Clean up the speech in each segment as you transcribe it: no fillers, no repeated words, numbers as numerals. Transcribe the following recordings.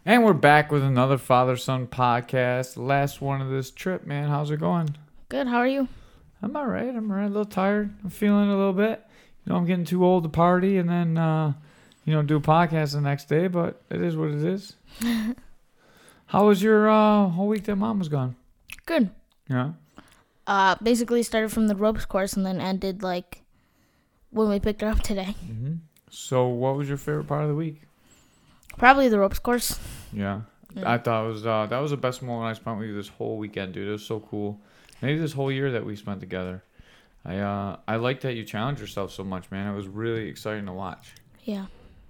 And we're back with another father-son podcast. Last one of this trip, man. How's it going? Good. How are you? I'm all right. A little tired. I'm feeling a little bit. I'm getting too old to party and then, do a podcast the next day. But it is what it is. How was your whole week that Mom was gone? Good. Yeah. Basically started from the ropes course and then ended when we picked her up today. Mm-hmm. So, what was your favorite part of the week? Probably the ropes course. Yeah. I thought it was that was the best moment I spent with you this whole weekend, dude. It was so cool. Maybe this whole year that we spent together. I like that you challenged yourself so much, man. It was really exciting to watch. Yeah.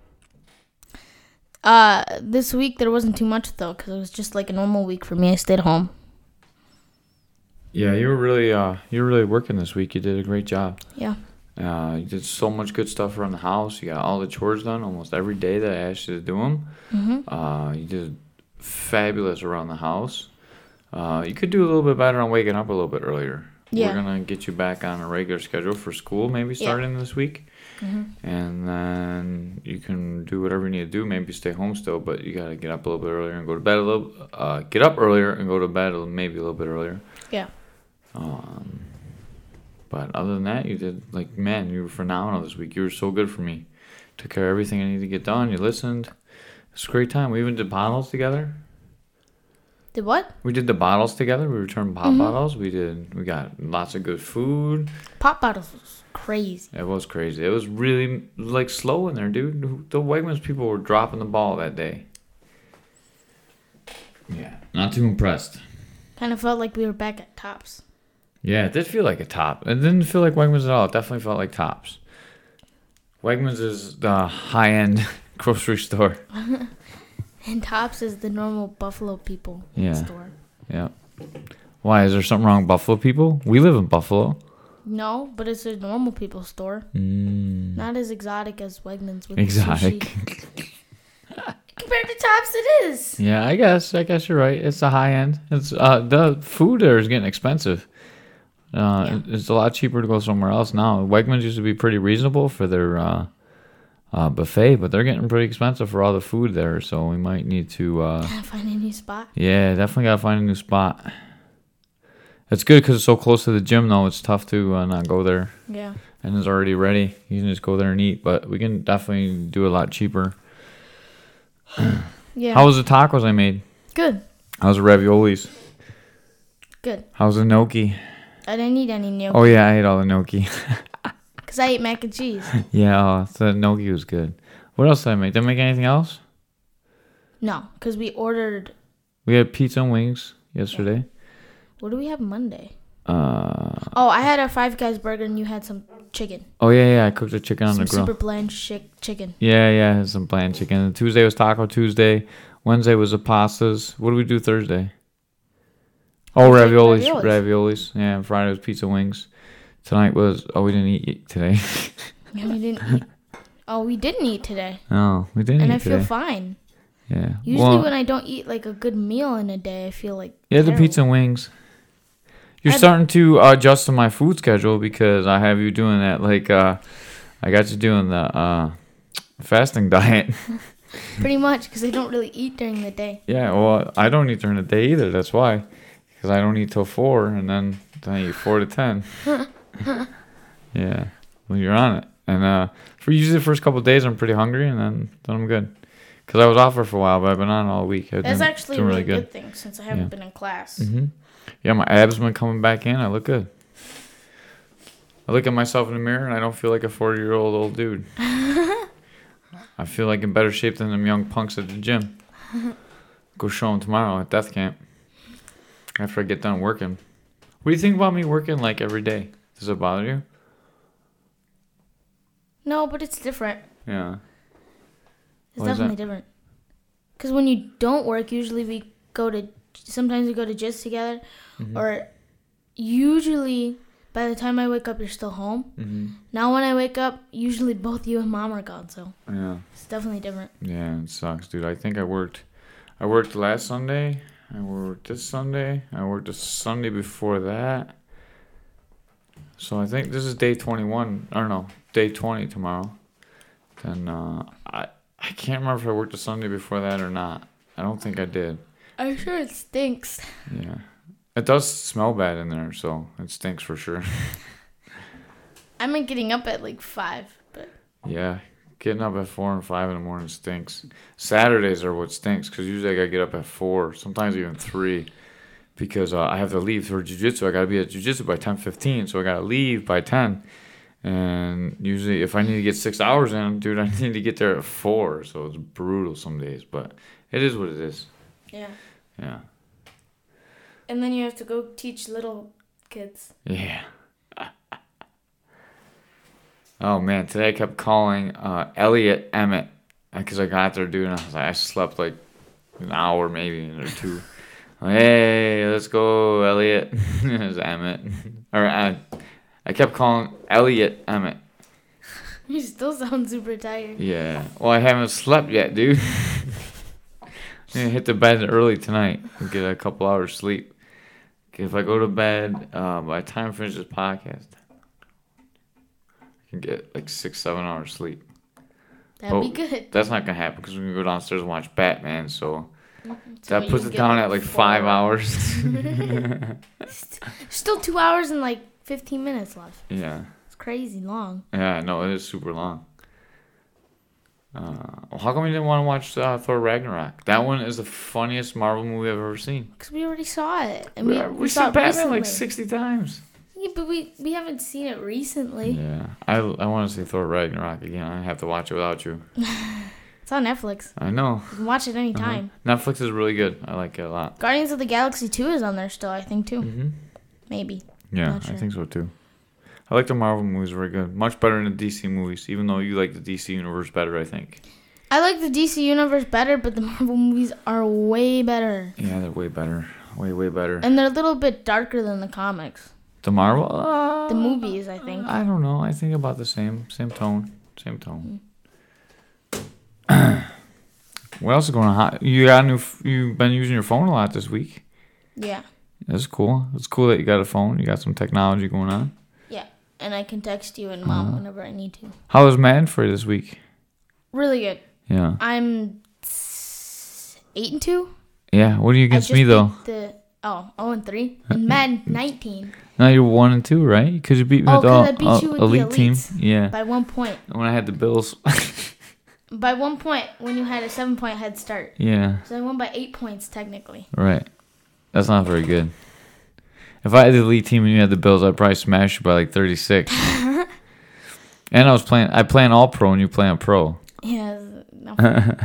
This week there wasn't too much though, because it was just like a normal week for me. I stayed home. Yeah, you were really working this week. You did a great job. Yeah. You did so much good stuff around the house. You got all the chores done almost every day that I asked you to do them. Mm-hmm. You did fabulous around the house. You could do a little bit better on waking up a little bit earlier. Yeah. We're going to get you back on a regular schedule for school maybe starting this week. Mm-hmm. And then you can do whatever you need to do. Maybe stay home still, but you got to get up a little bit earlier and go to bed a little. Get up earlier and go to bed maybe a little bit earlier. Yeah. But other than that, you did, you were phenomenal this week. You were so good for me. Took care of everything I needed to get done. You listened. It was a great time. We even did bottles together. Did what? We did the bottles together. We returned pop bottles. We got lots of good food. Pop bottles was crazy. It was crazy. It was really, slow in there, dude. The Wegmans people were dropping the ball that day. Yeah. Not too impressed. Kind of felt like we were back at Tops. Yeah, it did feel like a Top. It didn't feel like Wegmans at all. It definitely felt like Tops. Wegmans is the high-end grocery store. And Tops is the normal Buffalo people store. Yeah. Why? Is there something wrong with Buffalo people? We live in Buffalo. No, but it's a normal people store. Not as exotic as Wegmans with exotic. Sushi. Compared to Tops, it is. Yeah, I guess you're right. It's a high end. It's the food there is getting expensive. It's a lot cheaper to go somewhere else now. Wegmans used to be pretty reasonable for their buffet, but they're getting pretty expensive for all the food there. So we might need to find a new spot. Yeah, definitely gotta find a new spot. It's good because it's so close to the gym, though. It's tough to not go there. Yeah. And it's already ready. You can just go there and eat, but we can definitely do a lot cheaper. Yeah. How was the tacos I made? Good. How's the raviolis? Good. How's the gnocchi? I didn't eat any gnocchi. Oh, yeah, I ate all the gnocchi. Because I ate mac and cheese. Yeah, the gnocchi was good. What else did I make? Did I make anything else? No, because we ordered... We had pizza and wings yesterday. Yeah. What do we have Monday? Oh, I had a Five Guys burger and you had some chicken. Oh, yeah, I cooked the chicken on the grill. Super bland chicken. Yeah, I had some bland chicken. And Tuesday was Taco Tuesday. Wednesday was the pastas. What did we do Thursday? Oh, raviolis. Yeah, and Friday was pizza wings. Tonight was... Oh, we didn't eat today. Yeah, we didn't eat. Oh, we didn't eat today. No, we didn't eat today. And I feel fine. Yeah. Usually when I don't eat a good meal in a day, I feel like the pizza and wings. You're starting to adjust to my food schedule because I have you doing that. I got you doing the fasting diet. Pretty much, because I don't really eat during the day. Yeah, well, I don't eat during the day either. That's why. Because I don't eat till 4, and then I eat 4 to 10. Yeah. Well, you're on it. And for usually the first couple of days, I'm pretty hungry, and then I'm good. Because I was off for a while, but I've been on all week. That's actually a really good thing since I haven't been in class. Mm-hmm. Yeah, my abs been coming back in. I look good. I look at myself in the mirror, and I don't feel like a 40-year-old old dude. I feel like in better shape than them young punks at the gym. Go show them tomorrow at death camp. After I get done working. What do you think about me working every day? Does it bother you? No, but it's different. Yeah. It's definitely different. Because when you don't work, usually sometimes we go to gyms together. Mm-hmm. Or usually by the time I wake up, you're still home. Mm-hmm. Now when I wake up, usually both you and Mom are gone. So yeah, it's definitely different. Yeah, it sucks, dude. I think I worked last Sunday. I worked this Sunday. I worked the Sunday before that. So I think this is day 21. Or no, day 20 tomorrow. Then I can't remember if I worked the Sunday before that or not. I don't think I did. I'm sure it stinks. Yeah. It does smell bad in there, so it stinks for sure. I'm like getting up at like 5, but Yeah. Getting up at 4 and 5 in the morning stinks. Saturdays are what stinks because usually I gotta get up at 4, sometimes even 3, because I have to leave for jiu-jitsu. I gotta be at jiu-jitsu by 10:15, so I gotta leave by 10. And usually, if I need to get 6 hours in, dude, I need to get there at 4. So it's brutal some days, but it is what it is. yeah. Yeah. And then you have to go teach little kids. Yeah. Oh man, today I kept calling Elliot Emmett because I got there, dude, and I slept like an hour maybe or 2. Hey, let's go, Elliot. It was Emmett. Or I kept calling Elliot Emmett. You still sound super tired. Yeah. Well, I haven't slept yet, dude. I'm gonna hit the bed early tonight and get a couple hours sleep. If I go to bed by the time I finish this podcast, I can get like 6-7 hours sleep. That'd be good. That's not gonna happen because we're gonna go downstairs and watch Batman. So So that puts it down at like 5 hours. Still 2 hours and like 15 minutes left. Yeah. It's crazy long. Yeah, no, it is super long. Well, how come you didn't want to watch Thor Ragnarok? That one is the funniest Marvel movie I've ever seen. Because we already saw it. And We saw saw it Batman recently. like 60 times. Yeah, but we haven't seen it recently. Yeah, I want to see Thor Ragnarok again. I have to watch it without you. It's on Netflix. I know. You can watch it anytime. Netflix is really good. I like it a lot. Guardians of the Galaxy 2 is on there still, I think, too. Mm-hmm. Maybe. Yeah, Not sure. I think so too. I like the Marvel movies very good. Much better than the DC movies, even though you like the DC universe better, I think. I like the DC universe better, but the Marvel movies are way better. Yeah, they're way better. Way better. And they're a little bit darker than the comics. The Marvel? The movies, I think. I don't know. I think about the same tone. Same tone. What else is going on? You've been using your phone a lot this week. Yeah. That's cool. It's cool that you got a phone. You got some technology going on. Yeah. And I can text you and Mom whenever I need to. How was Madden for you this week? Really good. Yeah. I'm 8-2. Yeah. What are you against me though? 0-3. And Madden 19. No, you're 1-2, right? Because you beat me with the I beat you with elite the team. elites. Yeah. By 1 point. When I had the Bills. By 1 point when you had a 7-point head start. Yeah. So I won by 8 points technically. Right. That's not very good. If I had the elite team and you had the Bills, I'd probably smash you by like 36. And I play an all pro and you play on pro. Yeah. No.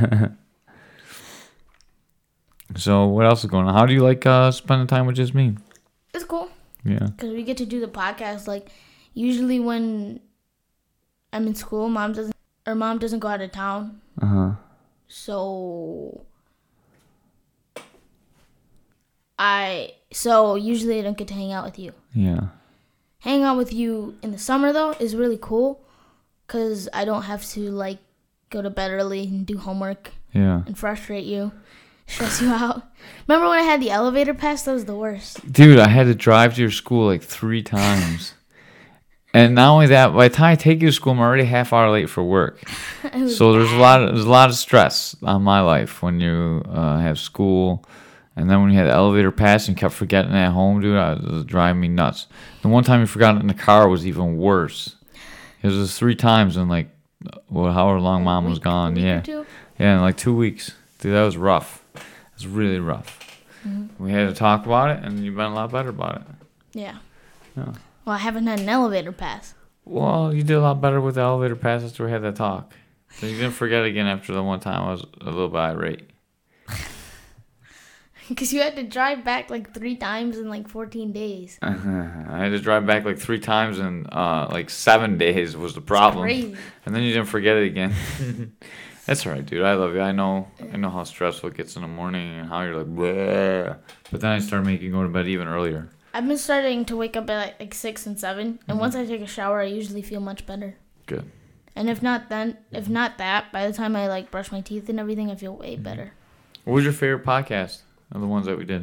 So what else is going on? How do you like spending time with just me? It's cool. Yeah. Because we get to do the podcast. Like, usually when I'm in school, Mom doesn't go out of town. Uh-huh. So usually I don't get to hang out with you. Yeah. Hanging out with you in the summer, though, is really cool. Because I don't have to, like, go to bed early and do homework. Yeah. And frustrate you. Stress you out. Remember when I had the elevator pass? That was the worst. Dude, I had to drive to your school like 3 times. And not only that, by the time I take you to school, I'm already half hour late for work. So there's a lot of stress on my life when you have school, and then when you had the elevator pass and kept forgetting it at home, dude, it was driving me nuts. The one time you forgot it in the car was even worse. It was just 3 times in like however long Mom was gone. Yeah, in like 2 weeks, dude. That was rough. It was really rough. Mm-hmm. We had to talk about it, and you've been a lot better about it. Yeah. Yeah. Well, I haven't had an elevator pass. Well, you did a lot better with the elevator pass after we had that talk. So you didn't forget again after the one time I was a little bit irate. Because you had to drive back like 3 times in like 14 days. I had to drive back like 3 times in like 7 days was the problem. That's crazy. And then you didn't forget it again. That's all right, dude. I love you. I know how stressful it gets in the morning and how you're like, bleh. But then I started making you go to bed even earlier. I've been starting to wake up at like 6 and 7. And once I take a shower, I usually feel much better. Good. And if not that, by the time I like brush my teeth and everything, I feel way better. What was your favorite podcast of the ones that we did?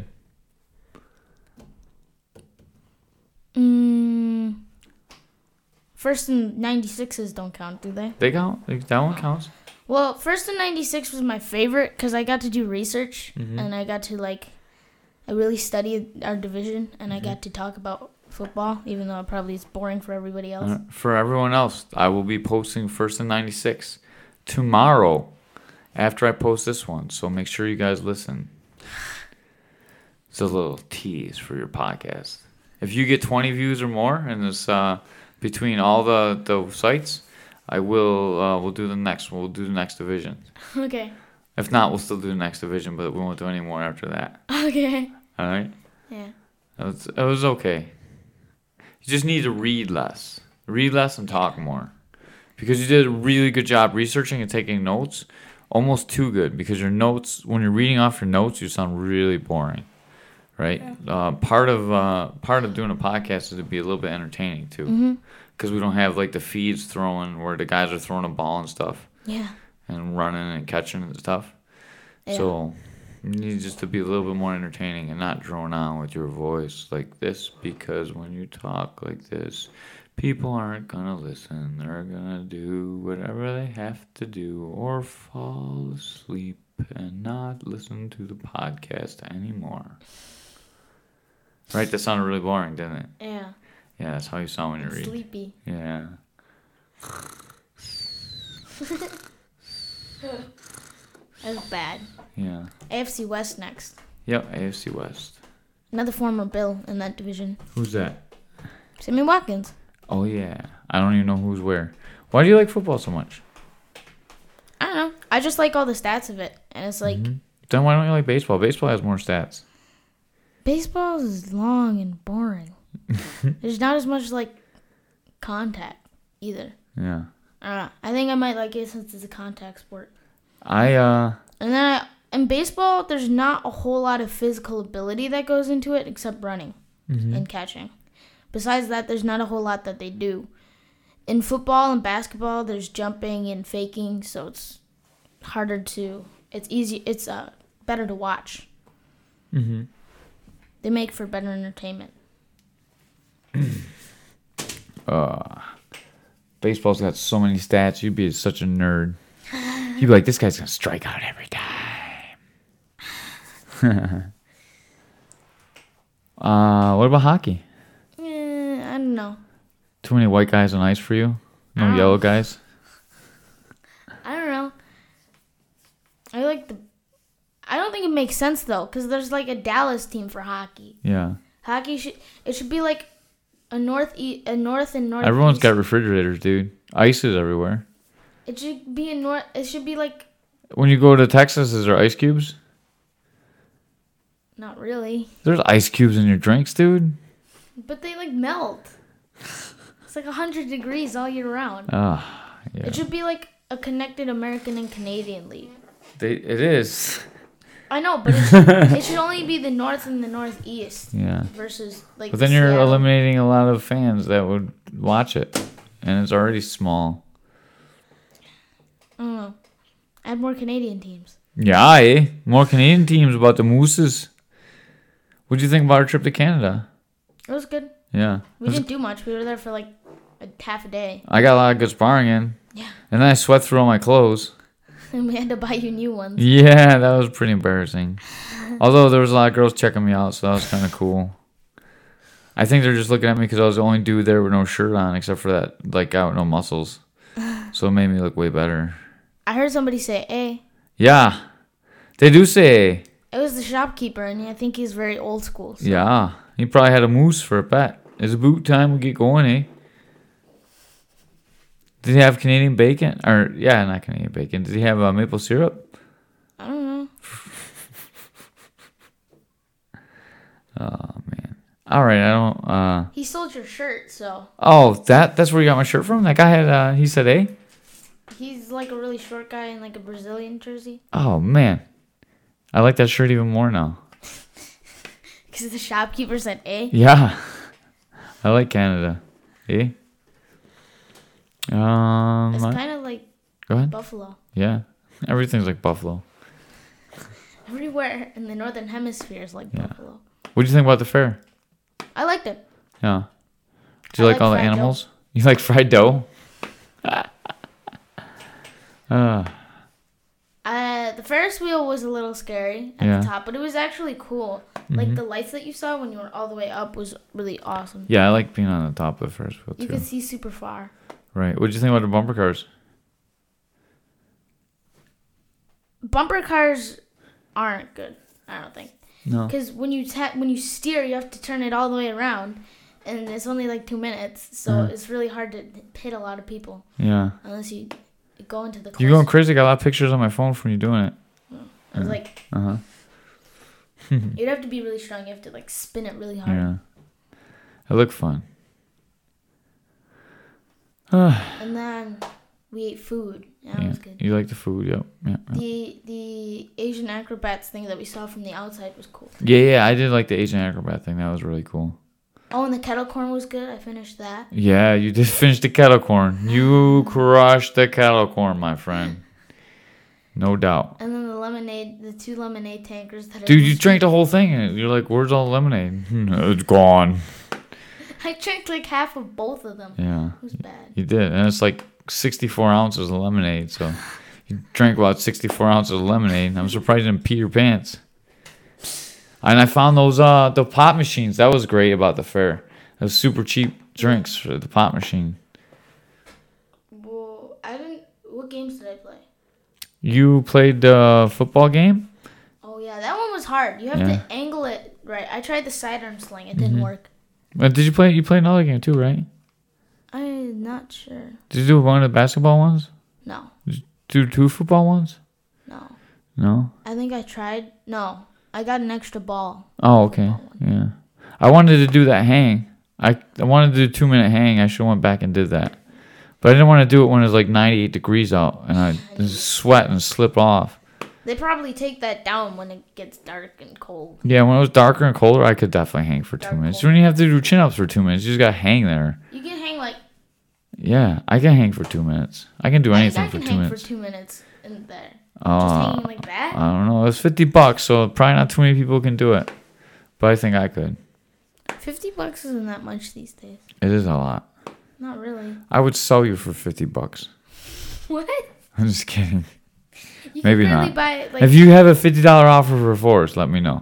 First and 96s don't count, do they? They count. That one counts. Well, First and 96 was my favorite because I got to do research and I got to I really studied our division and I got to talk about football, even though it probably is boring for everybody else. For everyone else, I will be posting First and 96 tomorrow after I post this one. So make sure you guys listen. It's a little tease for your podcast. If you get 20 views or more in this between all the sites, I will we'll do the next division. Okay. If not, we'll still do the next division, but we won't do any more after that. Okay. All right? Yeah. It was okay. You just need to read less. Read less and talk more. Because you did a really good job researching and taking notes. Almost too good, because your notes, when you're reading off your notes, you sound really boring. Right? Yeah. Part of doing a podcast is to be a little bit entertaining too, because we don't have the feeds throwing where the guys are throwing a ball and stuff. Yeah. And running and catching and stuff. Yeah. So you need just to be a little bit more entertaining and not drone on with your voice like this, because when you talk like this, people aren't gonna listen. They're gonna do whatever they have to do or fall asleep and not listen to the podcast anymore. Right? That sounded really boring, didn't it? Yeah. Yeah, that's how you sound when you read. Sleepy. Yeah. That was bad. Yeah. AFC West next. Yep, AFC West. Another former Bill in that division. Who's that? Sammy Watkins. Oh, yeah. I don't even know who's where. Why do you like football so much? I don't know. I just like all the stats of it. And it's like... Then why don't you like baseball? Baseball has more stats. Baseball is long and boring. There's not as much, contact either. Yeah. I think I might like it since it's a contact sport. And then in baseball, there's not a whole lot of physical ability that goes into it except running and catching. Besides that, there's not a whole lot that they do. In football and basketball, there's jumping and faking, so it's harder to... It's easy. It's better to watch. Mm-hmm. They make for better entertainment. Baseball's got so many stats. You'd be such a nerd. You'd be like, this guy's going to strike out every time. What about hockey? I don't know. Too many white guys on ice for you? No yellow guys? I don't know. I don't think it makes sense, though, because there's, a Dallas team for hockey. Yeah. Hockey should be, a north and north. Everyone's got refrigerators, dude. Ice is everywhere. It should be it should be when you go to Texas, is there ice cubes? Not really. There's ice cubes in your drinks, dude. But they melt. It's 100 degrees all year round. Yeah. It should be a connected American and Canadian league. It is. I know, but it should only be the North and the Northeast. Yeah. Versus But then you're Seattle. eliminating a lot of fans that would watch it, and it's already small. I don't know. Add more Canadian teams. Yeah, more Canadian teams about the Mooses. What do you think about our trip to Canada? It was good. Yeah. We didn't do much. We were there for a half a day. I got a lot of good sparring in. Yeah. And then I sweat through all my clothes. And we had to buy you new ones. Yeah, that was pretty embarrassing. Although there was a lot of girls checking me out, so that was kind of cool. I think they're just looking at me because I was the only dude there with no shirt on, except for that guy with no muscles. So it made me look way better. I heard somebody say, "Eh." Yeah, they do say. It was the shopkeeper, and I think he's very old school. So. Yeah, he probably had a moose for a pet. It's about time we get going, eh? Did he have Canadian bacon? Or, yeah, not Canadian bacon. Did he have maple syrup? I don't know. Oh, man. All right, I don't... He sold your shirt, so... Oh, that's where you got my shirt from? That guy had, he said, eh? He's a really short guy in a Brazilian jersey. Oh, man. I like that shirt even more now. Because the shopkeeper said, eh? Yeah. I like Canada. Eh? It's kind of Go ahead. Buffalo. Yeah. Everything's like Buffalo. Everywhere in the Northern Hemisphere is like Buffalo. What do you think about the fair? I liked it. Yeah. Do you like all the animals? Dough. You like fried dough? the Ferris wheel was a little scary at the top, but it was actually cool. Like the lights that you saw when you were all the way up was really awesome. Yeah, I like being on the top of the Ferris wheel too. You could see super far. Right. What did you think about the bumper cars? Bumper cars aren't good, I don't think. No. Because when you steer, you have to turn it all the way around, and it's only like 2 minutes, so it's really hard to hit a lot of people. Yeah. Unless you go into the. You're going crazy. I got a lot of pictures on my phone from you doing it. I was like. You'd have to be really strong. You have to like spin it really hard. Yeah. It looked fun. And then we ate food. That was good. You like the food, yep. Yeah. The Asian acrobats thing that we saw from the outside was cool. Yeah, I did like the Asian acrobat thing. That was really cool. Oh, and the kettle corn was good. I finished that. Yeah, you did finish the kettle corn. You crushed the kettle corn, my friend. No doubt. And then the 2 lemonade tankers. Dude, you drank the whole thing. And you're like, where's all the lemonade? It's gone. I drank like half of both of them. Yeah. It was bad. You did. And it's like 64 ounces of lemonade. So you drank about 64 ounces of lemonade. I'm surprised you didn't pee your pants. And I found those the pop machines. That was great about the fair. It was super cheap drinks for the pop machine. Well, what games did I play? You played the football game? Oh, yeah. That one was hard. You have to angle it right. I tried the sidearm sling. It didn't work. But did you play? You played another game too, right? I'm not sure. Did you do one of the basketball ones? No. Did you do 2 football ones? No. No? I think I tried. No. I got an extra ball. Oh, okay. Yeah. I wanted to do that hang. I wanted to do 2-minute hang. I should have went back and did that. But I didn't want to do it when it was like 98 degrees out and I just sweat and slip off. They probably take that down when it gets dark and cold. Yeah, when it was darker and colder, I could definitely hang for 2 minutes. When you have to do chin-ups for 2 minutes, you just got to hang there. You can hang like... Yeah, I can hang for 2 minutes. I can do anything for 2 minutes. I can hang for 2 minutes in there. Just hanging like that? I don't know. It was $50, so probably not too many people can do it. But I think I could. $50 isn't that much these days. It is a lot. Not really. I would sell you for $50. What? I'm just kidding. You Maybe can barely not. Buy, like, if you have a $50 offer for Forrest, let me know.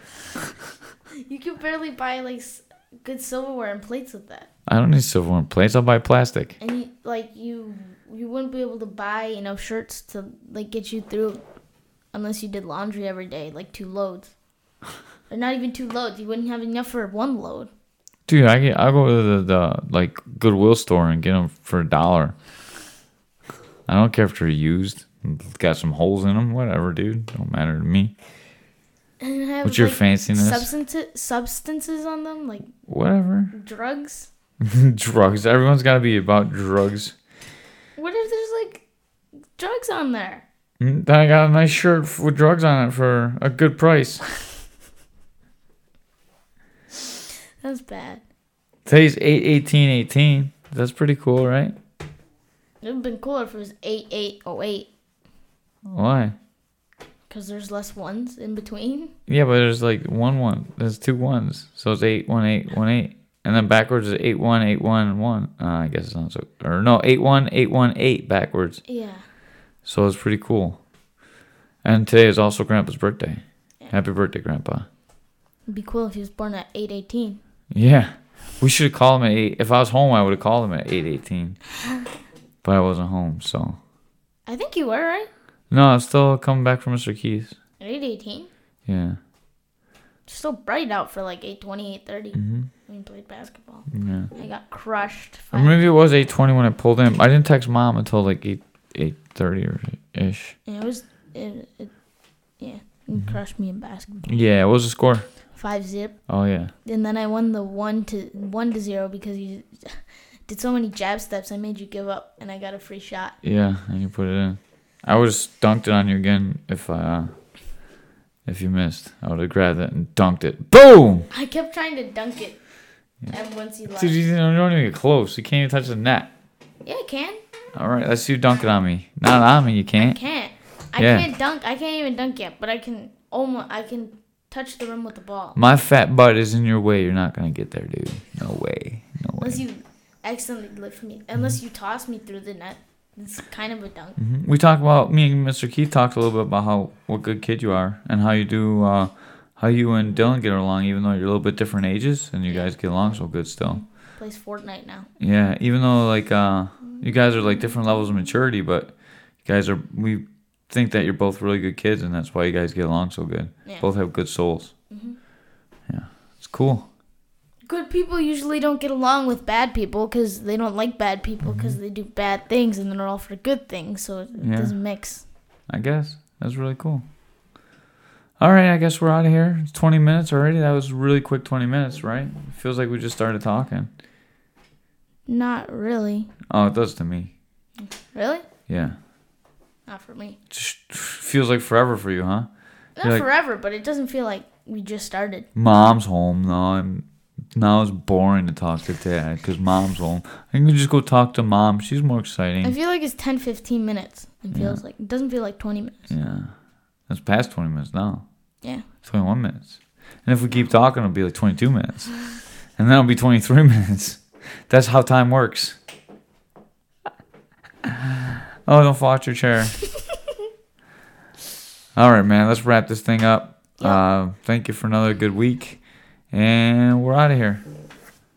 You can barely buy like good silverware and plates with that. I don't need silverware and plates. I'll buy plastic. And you wouldn't be able to buy enough shirts to like get you through unless you did laundry every day, like 2 loads. Or not even 2 loads. You wouldn't have enough for 1 load. Dude, I'll go to the like Goodwill store and get them for $1. I don't care if they're used. Got some holes in them. Whatever, dude. Don't matter to me. And have, what's your like, fanciness? Substances on them, like whatever. Drugs. Drugs. Everyone's got to be about drugs. What if there's like drugs on there? Then I got a nice shirt with drugs on it for a good price. That's bad. Today's 8/18/18. That's pretty cool, right? It would have been cooler if it was 8/8/08. Why? Because there's less ones in between. Yeah, but there's like 1 There's 2 1s. So it's 8/1/8/1/8. And then backwards is 8/1/8/1/1. I guess it's not so. Or no, 8/1/8/1/8 backwards. Yeah. So it's pretty cool. And today is also Grandpa's birthday. Yeah. Happy birthday, Grandpa. It'd be cool if he was born at 8/18. Yeah. We should have called him at 8. If I was home, I would have called him at 8/18. But I wasn't home, so. I think you were, right? No, I'm still coming back from Mr. Keith's. At 8/18? Yeah. It's still bright out for like 8:20, 8:30 when we played basketball. Yeah. I got crushed. Or maybe it was 8:20 when I pulled in. I didn't text Mom until like 8:30 or ish. Yeah, it was. It crushed me in basketball. Yeah, what was the score? 5-0. Oh yeah. And then I won the 1-0 because you did so many jab steps. I made you give up, and I got a free shot. Yeah, and you put it in. I would have dunked it on you again if you missed. I would have grabbed it and dunked it. Boom! I kept trying to dunk it, and once you left. Dude, you don't even get close. You can't even touch the net. Yeah, I can. All right, let's see you dunk it on me. Not on me, you can't. I can't. I can't dunk. I can't even dunk yet, but I can touch the rim with the ball. My fat butt is in your way. You're not gonna get there, dude. No way. No way. Unless you accidentally lift me. Unless you toss me through the net. it's kind of a dunk. Mm-hmm. We talked about, me and Mr. Keith talked a little bit about what good kid you are and how you do, how you and Dylan get along, even though you're a little bit different ages and you guys get along so good still. Plays Fortnite now. Yeah, even though like you guys are like different levels of maturity, but we think that you're both really good kids, and that's why you guys get along so good. Yeah. Both have good souls. Mm-hmm. Yeah, it's cool. Good people usually don't get along with bad people because they don't like bad people because they do bad things, and they're all for good things, so it doesn't mix. I guess. That's really cool. All right, I guess we're out of here. It's 20 minutes already. That was a really quick 20 minutes, right? It feels like we just started talking. Not really. Oh, it does to me. Really? Yeah. Not for me. It just feels like forever for you, huh? Not forever, but it doesn't feel like we just started. Mom's home. Now it's boring to talk to Dad because Mom's home. I can just go talk to Mom. She's more exciting. I feel like it's 10, 15 minutes. It doesn't feel like 20 minutes. Yeah. It's past 20 minutes now. Yeah. 21 minutes. And if we keep talking, it'll be like 22 minutes. And then it'll be 23 minutes. That's how time works. Oh, don't fall out your chair. All right, man. Let's wrap this thing up. Yep. Thank you for another good week. And we're out of here.